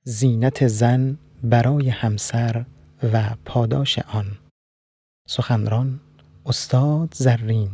زینت زن برای همسر و پاداش آن. سخنران استاد زرین.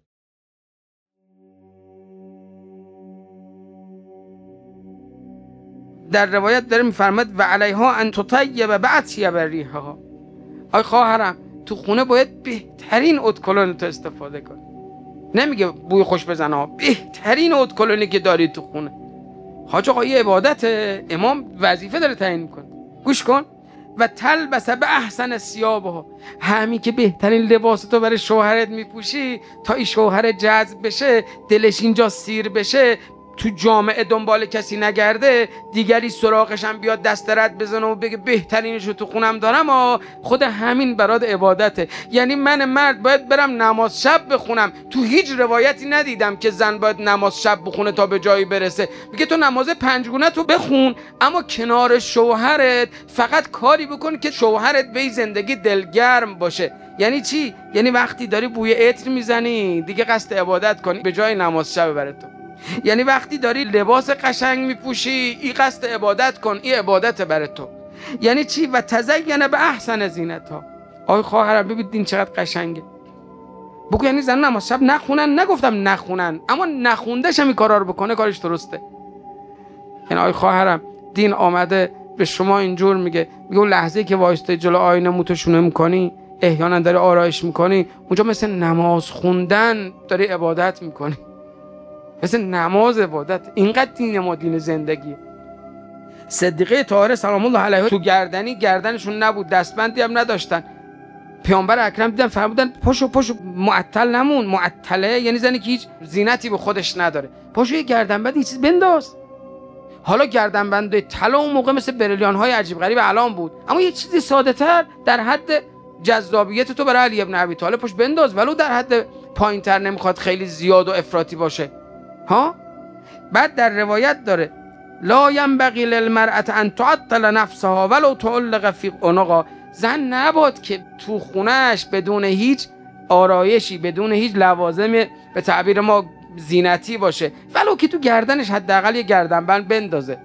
در روایت داره میفرماد و علیها ان تطیب باطیب ریحها. آی خواهرم تو خونه باید بهترین ادکلون تو استفاده کن. نمیگه بوی خوش بزن ها، بهترین ادکلونی که داری تو خونه. حاج آقا یه عبادت، امام وظیفه داره تعیین میکنه. گوش کن. و تلبس به احسن ثیابها، همین که بهترین لباس تو برای شوهرت میپوشی تا این شوهر جذب بشه، دلش اینجا سیر بشه، تو جامعه دنبال کسی نگرده، دیگری سراغش هم بیاد دست رد بزنه و بگه بهترینشو تو خونم دارم. خود همین برات عبادته. یعنی من مرد باید برم نماز شب بخونم. تو هیچ روایتی ندیدم که زن باید نماز شب بخونه تا به جایی برسه. میگه تو نماز پنجگونه تو بخون، اما کنار شوهرت فقط کاری بکن که شوهرت به زندگی دلگرم باشه. یعنی چی؟ یعنی وقتی داری بوی عطر میزنی دیگه قصد عبادت کنی به جای نماز شب برات تو. یعنی وقتی داری لباس قشنگ میپوشی این قصد عبادت کن، این عبادت برای تو. یعنی چی؟ و تزین به احسن زینتها. آی خواهرم ببین دین چقدر قشنگه. بگو یعنی زن نماز شب نخونن؟ نگفتم نخونن، اما نخوندش هم این کارا رو بکنه کارش درسته. یعنی آی خواهرم دین آمده به شما اینجور میگه اون لحظه‌ای که وایسته جلو آینه موتو شونه میکنی، احیانا داری آرایش میکنی، اونجا مثل نماز خوندن داری عبادت میکنی. مثل نماز عبادت. اینقدر دین ما دین زندگیه. صدیقه طاهره سلام الله علیها تو گردنشون نبود، دستبندی هم نداشتن. پیامبر اکرم دیدن فرمودن پاشو معطل نمون. معطله یعنی زنی که هیچ زینتی به خودش نداره، پاشو یه گردنبند یه چیز بنداز. حالا گردنبند طلا اون موقع مثل بریلیان های عجیب غریب الان بود، اما یه چیزی ساده تر در حد جذابیت تو برای علی ابن ابی طالب پاش بنداز، ولو در حد پایین‌تر، نمیخواد خیلی زیاد و افراطی باشه. ها. بعد در روایت داره لا ینبغی للمرأة ان تعطل نفسها ولو تعلق فی عنقها. زن نباد که تو خونهش بدون هیچ آرایشی، بدون هیچ لوازم به تعبیر ما زینتی باشه، ولو که تو گردنش حداقل یه گردنبند بندازه.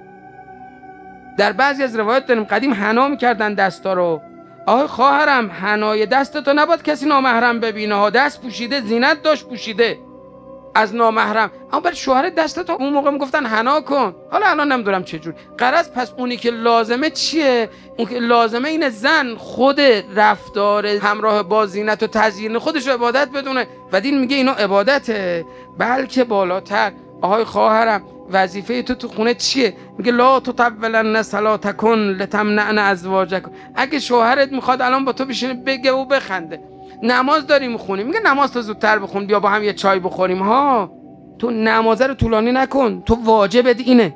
در بعضی از روایات داریم قدیم حنا میکردن دستا رو. آهای خواهرم حنای دستتو نباد کسی نامحرم ببینه ها. دست پوشیده، زینت داشت پوشیده از نامحرم، اما برای شوهر دستت اون موقع میگفتن حنا کن. حالا الان نمیدونم چه جور. غرض پس اونی که لازمه چیه؟ اون که لازمه اینه زن خود رفتار همراه با زینت و تزیین خودش رو عبادت بدونه و دین میگه اینا عبادته. بلکه بالاتر آهای خواهرم وظیفه تو خونه چیه؟ میگه لا تطولن صلاتکن لتمنعن ازواجکن. اگه شوهرت میخواد الان با تو بشینه بگه و بخنده، نماز داری میخونی، میگه نماز تو زودتر بخون بیا با هم یه چای بخوریم ها، تو نماز رو طولانی نکن، تو واجبت اینه.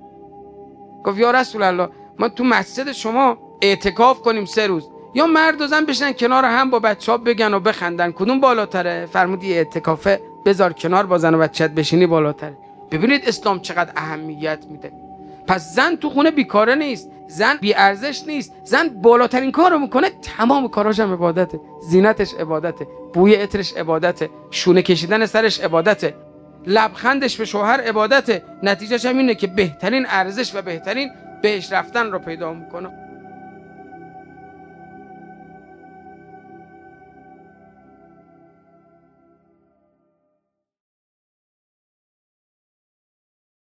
گفت یا رسول الله ما تو مسجد شما اعتکاف کنیم 3 روز، یا مرد و زن بشنن کنار هم با بچه‌ها بگن و بخندن، کدوم بالاتره؟ فرمودی اعتکافه بذار کنار با زن و بچه‌ت بشینی بالاتره. ببینید اسلام چقدر اهمیت میده. پس زن تو خونه بیکاره نیست، زن بی ارزش نیست، زن بالاترین کارو میکنه، تمام کاراش هم عبادته. زینتش عبادته، بوی عطرش عبادته، شونه کشیدن سرش عبادته، لبخندش به شوهر عبادته. نتیجهش هم اینه که بهترین ارزش و بهترین بهش رفتن رو پیدا میکنه.